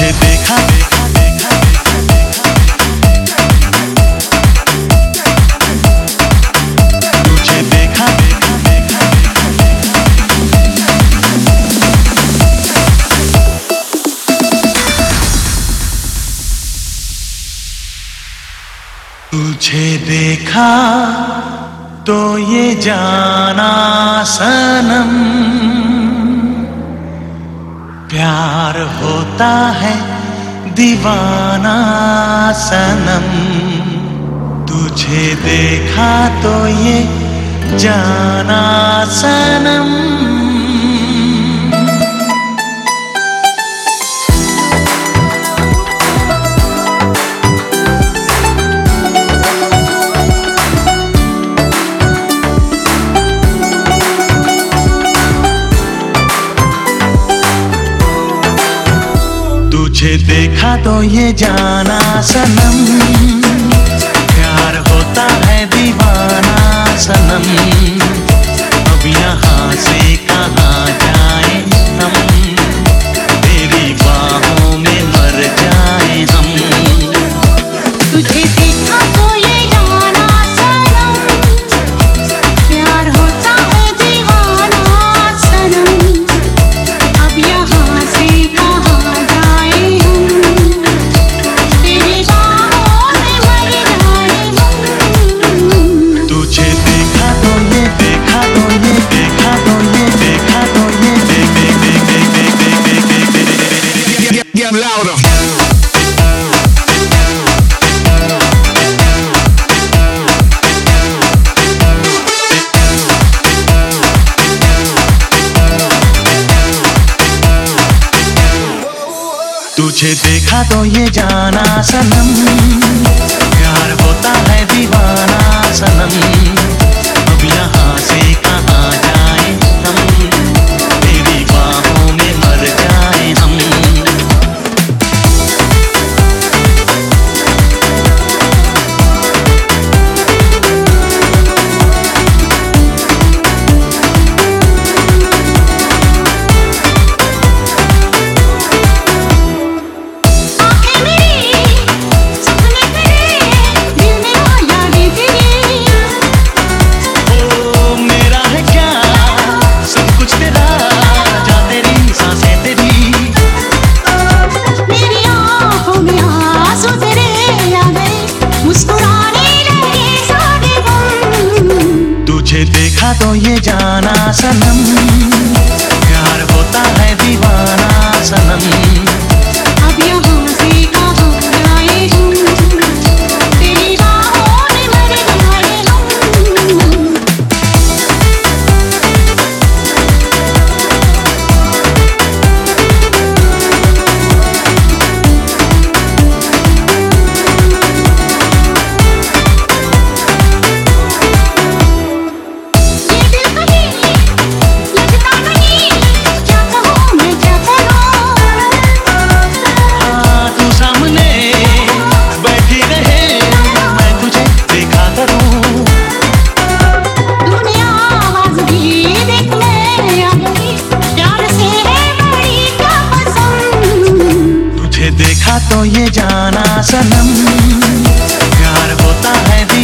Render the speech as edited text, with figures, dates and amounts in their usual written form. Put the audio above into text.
तुझे देखा तुझे देखा तुझे देखा तो ये जाना सनम, प्यार होता है दीवाना सनम। तुझे देखा तो ये जाना सनम। तुझे देखा तो ये जाना सनम, प्यार होता है दीवाना सनम। अब यहाँ से कहाँ जाए हम, तेरी बाहों में मर जाए हम। तुझे देखा तो ये जाना सनम, प्यार होता है दीवाना सनम। अब यहाँ से कहाँ जाए हम, तेरी बाहों में मर जाए हम। तुझे देखा तो ये देखा तो ये देखा तो ये देखा तो ये Get louder. तुझे देखा तो ये जाना सनम, प्यार होता है दीवाना सनम। अब यहाँ से कहाँ जाए हम, तेरी बाहों में मर जाए हम। आँखें मेरी सपने तेरे, दिल मेरा यादें तेरी। ओ मेरा है क्या सब कुछ तेरा, जा तेरी सांसें तेरी। मेरी आँखों में आंसू तेरे आ गए, मुस्कुराने लगे सारे गम। तुझे देखा तो ये जाना सनम, प्यार होता है दीवाना सनम। अब यहाँ से कहाँ जाए हम, तेरी बाहों में मर जाए हम। ये दिल कहीं लगता नहीं, क्या कहूँ मैं क्या करूँ। हाँ तू सामने बैठी रहे, मैं तुझे देखा करूँ। तूने आवाज़ दी देख मैं आ गई, प्यार से है बड़ी क्या पसंद। तुझे देखा तो ये जाना सनम, प्यार होता है